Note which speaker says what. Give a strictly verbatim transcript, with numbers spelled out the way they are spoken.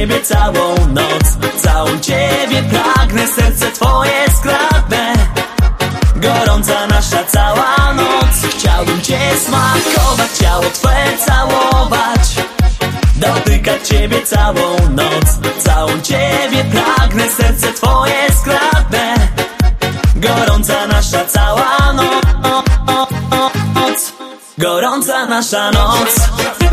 Speaker 1: Ciebie całą noc. Całą Ciebie pragnę, serce Twoje skradnę. Gorąca nasza cała noc. Chciałbym Cię smakować, ciało Twe całować, dotykać Ciebie całą noc. Całą Ciebie pragnę, serce Twoje skradnę. Gorąca nasza cała noc. Gorąca nasza noc.